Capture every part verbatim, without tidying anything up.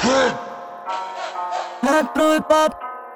Открой пап.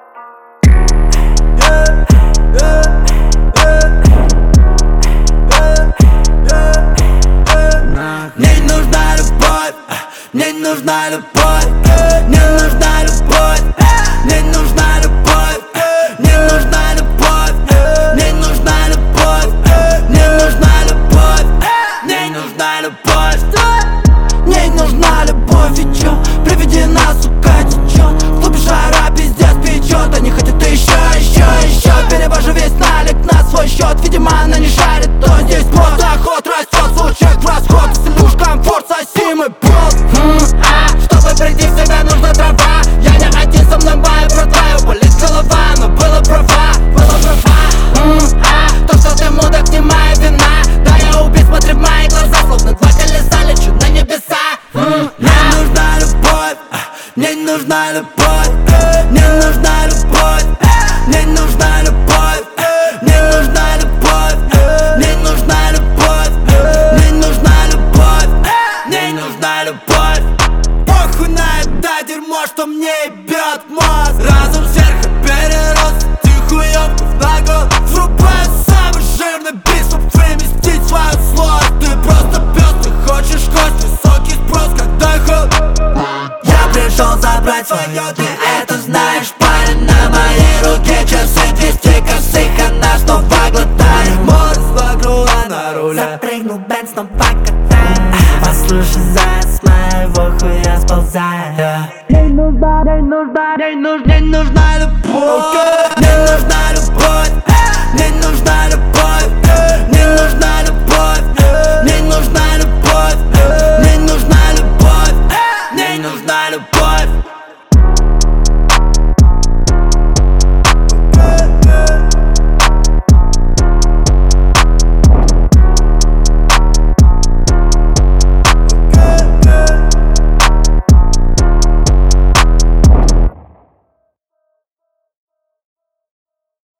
Мне не нужна любовь, мне не нужна любовь, мне не нужна любовь, мне не нужна любовь, мне не нужна любовь, мне не нужна любовь, мне не нужна любовь, мне не нужна любовь, мне не нужна любовь, и чё? Приведена, сука, течёт, в клубе жара, пиздец печёт. Они хотят еще, еще, еще. Перевожу весь налик на свой счет. Видимо, она не шарит, то здесь просто доход растет, случай в расход. Если уж комфорт, соси мой болт. Чтобы прийти в себя, нужна трава. Я не один, со мной моя братва. Болит голова, но была права, была права. То, что ты мудак, не моя вина. Да, я убит, смотри в мои глаза, словно два колеса лечу на небеса. Мне не нужна любовь, мне не нужна любовь, мне не нужна любовь, мне не нужна любовь, мне не нужна любовь, мне не нужна любовь, мне не нужна любовь, мне не нужна любовь. Похуй на это дерьмо, что мне ебет мозг. Разум сверху перерос, ты хуёвку в ногу. Врубаю самый жирный бит, чтоб выместить свою злость. Ты просто пёс, ты хочешь кость, высокий спрос, когда ход. Я пришел забрать свое, ты это знаешь, парень. На моей руке часы, двести косых, она снова глотает. Море вокруг на руле. Запрыгнул Бенц, снова катает. Послушай, заяц, с моего хуя сползает. Мне не нужна, мне не нужна, мне не нужна, мне не нужна любовь. Мне не нужна любовь, мне не нужна любовь, мне не нужна любовь, мне не нужна любовь, мне не нужна любовь, мне не нужна любовь.